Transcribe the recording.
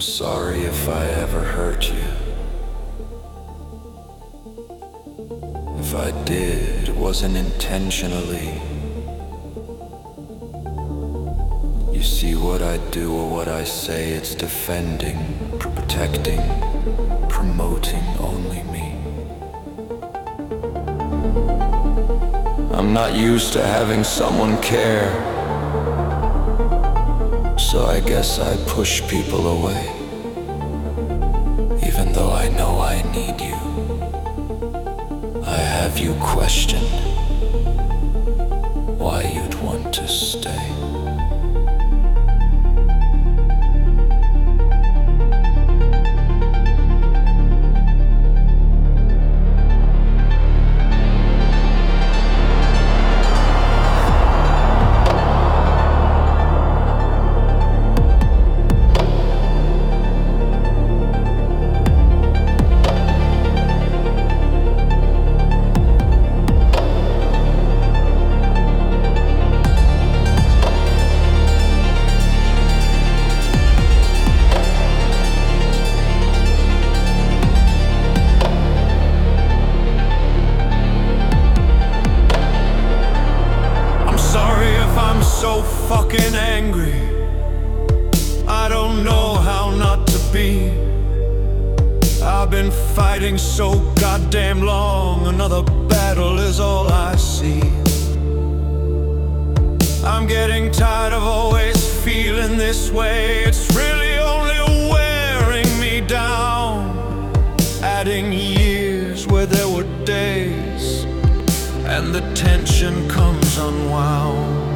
Sorry if I ever hurt you. If I did, it wasn't intentionally. You see, what I do or what I say, it's defending, protecting, promoting only me. I'm not used to having someone care, so I guess I push people away, even though I know I need you. I have you question why you'd want to stay. So fucking angry, I don't know how not to be. I've been fighting so goddamn long, another battle is all I see. I'm getting tired of always feeling this way. It's really only wearing me down, adding years where there were days, and the tension comes unwound.